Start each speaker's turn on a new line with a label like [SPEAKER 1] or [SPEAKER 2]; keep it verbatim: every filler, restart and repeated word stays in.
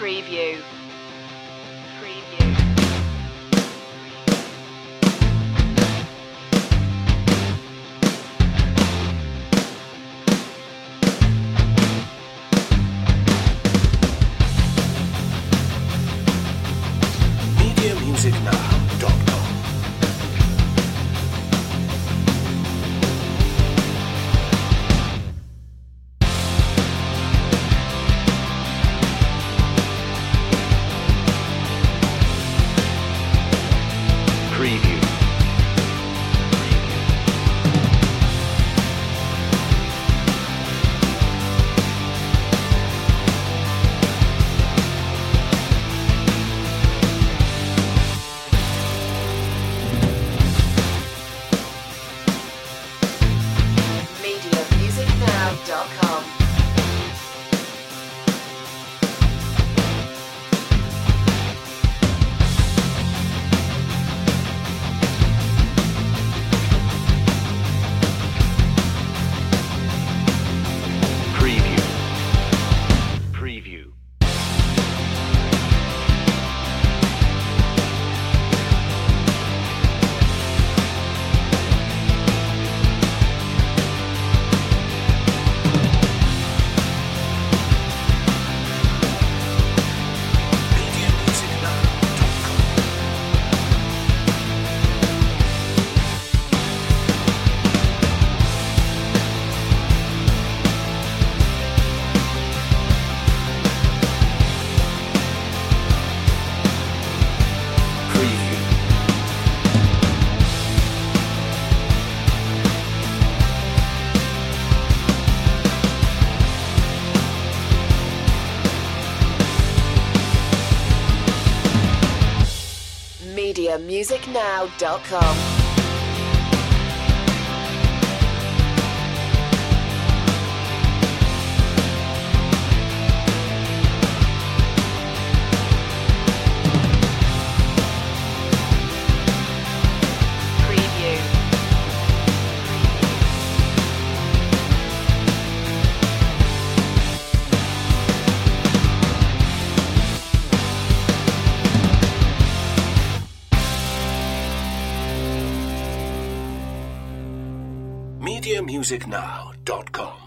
[SPEAKER 1] Preview. Preview.
[SPEAKER 2] media music now dot com. Preview.
[SPEAKER 1] media music now dot com.
[SPEAKER 2] Preview. Preview. media music now dot com. Preview.
[SPEAKER 1] media music now dot com. Preview.
[SPEAKER 2] media music now dot com.